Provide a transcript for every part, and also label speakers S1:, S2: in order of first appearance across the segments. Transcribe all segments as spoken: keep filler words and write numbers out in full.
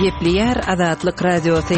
S1: Gepleyer Azatlyk Radiosu.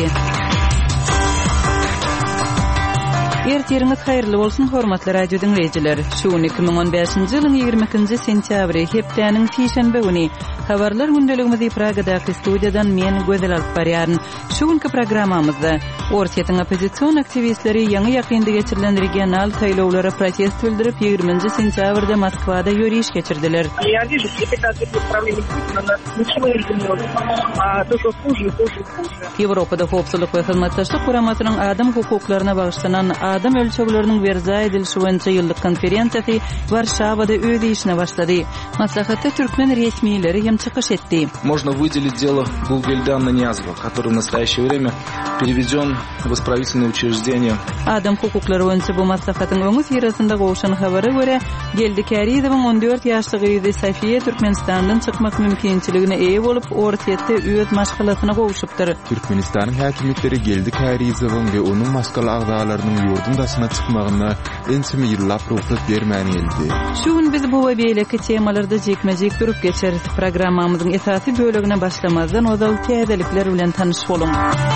S1: Ertiriňiz haýyrly bolsun hormatly radio dinleýijiler. Şu iki ming on beşinji ýylyň ýygrimi ikinji sentýabry hepdeniň tişenbe güni habarlar gündeligimizi Pragadaky studiýadan men Gözel alyp barýaryn. Şu günki programmamyzda Ortiýetiň opozisiýon aktivistleri ýaňy ýakynda geçirilen regional taýlawlara protest bildirip ýygrimiňji sentýabrda Moskwada ýöriş geçirdiler.
S2: Я вижу, что это управление Путина, ничего не изменилось, а только хуже и хуже и хуже.
S1: Ýewropada howpsuzlyk we hyzmatdaşlyk guramatynyň adam hukuklaryna bagşlanan adam ölçegleriniň berza edilşi boýunça ýyllyk konferensiýasy Warşawada öz işine başlady. Maslahatda türkmen resmiýetleri hem çykyş etdi.
S3: Можно выделить дело Гулгельдана Ниязова, который в настоящее время переведен в исправительное учреждение.
S1: Adam hukuklary boýunça bu maslahatyň öňü sirasynda gowşan habary görä, geldi Karizowyň on dört ýaşlyk ýyzy Safiye Türkmenistandan çykmak mümkinçiligine eýe bolup Ortiýetde öz maşgalatyna gowşupdyr.
S4: Türkmenistanyň häkimetleri geldi Karizowyň we onuň maskal agdalarynyň ýurdun daşyna çykmagyna ensimi ýyllap ruhsat bermäni geldi.
S1: Şu gün biz bu we beýleki temalarda jekmejek durup geçer. Programmamyzyň esasy bölegine başlamazdan ozal täzelikler bilen tanyş bolun.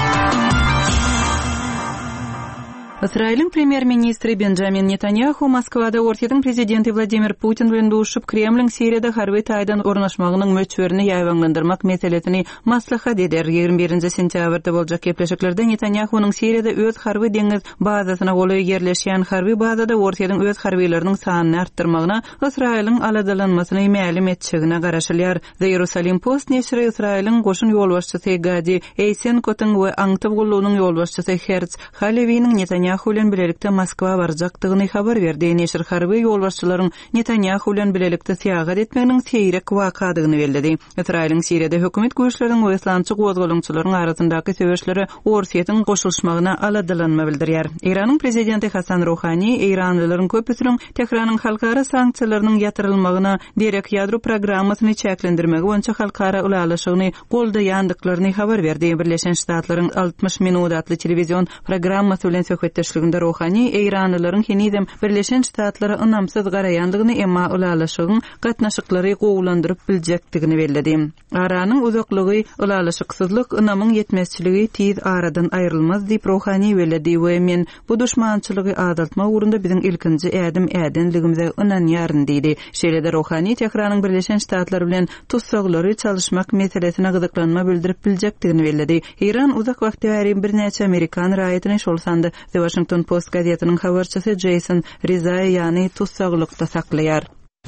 S1: İsrail'in premier ministri Benjamin Netanyahu Moskwada Ortiýetiň prezidenti Vladimir Putin bilen duşup Kremliň Siriýada harby taýdan ornaşmagynyň möçberini ýaýwanlandyrmak meselesini maslahat eder. ýygrimi birinji sentýabrda boljak gepleşiklerde Netanyahu'nyň Siriýada öz harby deňiz bazasyna goly ýerleşýän harby bazada Ortiýetiň öz harbylarynyň sanyny artdyrmagyna Israil'in aladalanmasyny mälim etjegine garaşylýar. The Jerusalem Post neşri Israil'in goşun ýolbaşçysy Gadi Eisenkot'un we aňtyp gullugynyň ýolbaşçysy Herz Haleviyniň Netanyahu Netanyahu bilen bilelikde Moskwa barjakdygyny habar berdi. Neşir harby ýolbaşçylaryň Netanyahu bilen bilelikde syýagat etmeginiň seýrek wakadygyny bellädi. Israil'in Siriýada hökümet güýçleriniň we islamçy gozgolunçylaryň arasyndaky söwüşleri Ortiýetiň goşulmagyna aladalanma bildirýär. Iranyň prezidenti Hasan Rouhani Iranlylaryň köpüsiniň Tehranyň halkara sanksiýalarynyň ýatyrylmagyna derek ýadro programmasyny çäklendirmegi boýunça halkara ulalaşygyny goldaýandyklaryny habar berdi. Birleşen Ştatlaryň altmış minut atly telewizion programmasy bilen söhbetdeşliginde Rouhani Iranlylaryň henizem Birleşen Ştatlara ynamsyz garaýandygyny emma ulalaşygyň gatnaşyklary gowlandyryp biljekdigini belledi. Aranyň uzaklygy, ulalaşyksyzlyk, ynamyň ýetmezçiligi tiz aradan aýrylmaz diýip Rouhani belledi we men bu düşmançylygy azaltma ugrunda biziň ilkinji ädim ädenligimize ynanýaryn diýdi. Şeýlede Rouhani Tehranyň Birleşen Ştatlar bilen tutsaglary çalyşmak meselesine gyzyklanma bildirip biljekdigini belledi. İran uzak wagtda bäri birnäçe Amerikan raýatyny şolsandy. The Washington Post gazetynyň habarçysy Jason Rizai ýany tutsaglykda saklaýar.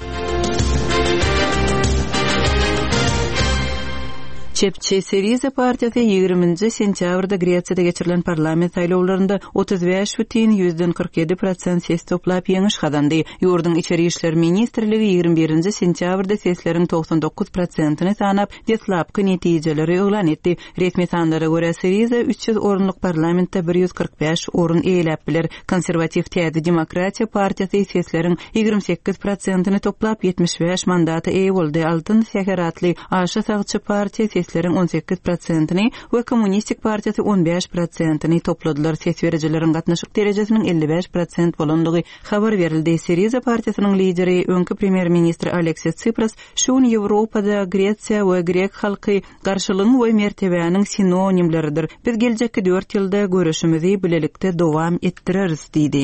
S1: Çepçi Syriza partiýasy ýygrimiňji sentýabrda Gretsiýada geçirilen parlament saýlawlarynda otuz beş putin ýüzden kırk yedi prosent ses toplap ýeňiş kazandy. Ýurdun içeri işler ministrligi ýygrimi birinji sentýabrda sesleriň toksan dokuz prosentyny sanap, deslapky netijeleri elan etdi. Resmi sanlara görä Syriza üç yüz orunlyk parlamentde bir yüz kırk beş orun eýläp biler. Konserwativ Täze Demokratiýa partiýasy sesleriň ýygrimi sekiz prosentyny toplap yetmiş beş mandata eýe boldy. Altyn seheratly Aşa Sagçy partiýa on sekiz prosentyny we Kommunistik partiýasy on beş prosentyny topladylar. Ses berejileriň gatnaşyk derejesiniň elli beş prosent bolandygy habar berildi. Syriza partiýasynyň lideri öňkü premier ministri Aleksis Tsipras şuň Ýewropada Gretsiýa we grek halky garşylygyň we mertebäniň sinonimleridir. Biz geljekki dört ýylda görüşimizi bilelikde dowam etdireriz diýdi.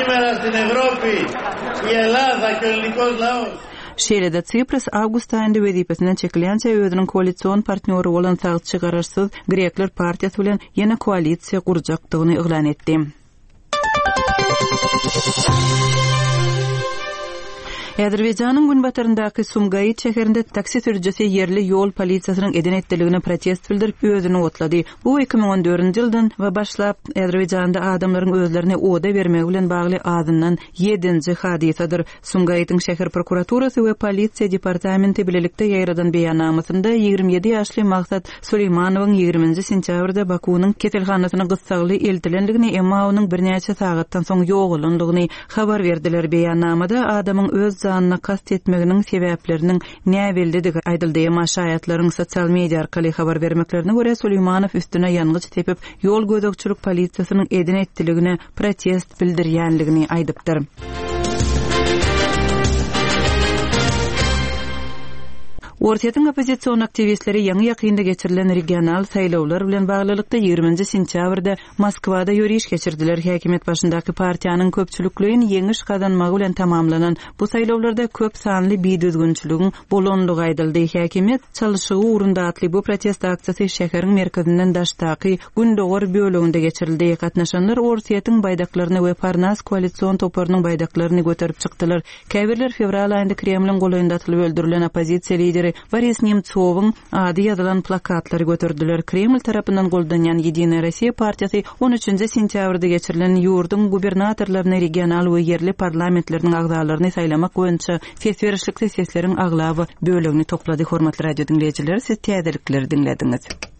S1: Şeýlede Tsipras awgust aýynda wezipesinden çekilençe özüniň koalisiýon partneri bolan Sagçy Garaşsyz Grekler partiýasy bilen ýene koalisiýa gurjakdygyny elan etdi. Azerbaýjanyň günbataryndaky Sumgayit şäherinde taksi sürüjüsi yerli ýol polisiýasynyň eden etdiligine protest bildirip özüni otlady. Bu iki ming on dördünji ýyldan we başlap Azerbaýjanda adamlaryň özlerine oda bermegi bilen bagly azyndan ýedinji hadisadyr. Sumgayityň şäher prokuraturasy we polisiýa departamenti bilelikde ýaýradan beýannamasynda ýygrimi ýedi ýaşly Maksat Suleymanowyň ýygrimiňji sentýabrda Bakunyň keselhanasyna gysgaly eltilendigini emma onuň birnäçe sagatdan soň ýogulandygyny habar berdiler. Beýannamada adamyň öz zanna kast etmeginiň sebäpleriniň näweldidir aýdyldy. Maşaýatlaryň sosial media arkaly habar bermeklerine görä Suleymanow üstüne ýangyç tepip ýol gözükçülük polisiýasynyň eden etdiligine protest bildirýänligini aýdypdyr. Ortaýyň opozisiýon aktivistleri ýaňy ýakynda geçirilen regional saýlawlar bilen baglylykda ýygrüňji sentýabrda Moskwada ýöriş geçirdiler. Häkimet başyndaky partiýanyň köpçülikligini ýeňiş kazanmagy bilen tamamlanan bu saýlawlarda köp sanly biýdüzgünçiligiň bolanlygy aýdyldy. Häkimet çalyşygy urunda atly bu protest aksiýasy şäheriň merkezinden daşdaky Gündogor böleginde geçirildi. Gatnaşanlar Ortaýyň baýdaklaryny we Parnas koalisiýon toparynyň baýdaklaryny göterip çykdylar. Käbirler fevral aýynda Kremliň goýunda atylyp öldürilen opozisiýa lideri Boris Nemtsowyň ady ýazylan plakatlary götürdüler. Kreml tarapyndan goldanýan Ýediniýa Rossiýa partiýasy on üçinji sentýabrda geçirilen ýurdun gubernatorlaryny regional we ýerli parlamentleriniň agzalaryny saýlamak boýunça ses berişlik sessiýalariň aglaby bölegini toplady. Hormatly radio dinleýijiler, siz täzelikleri dinlediňiz.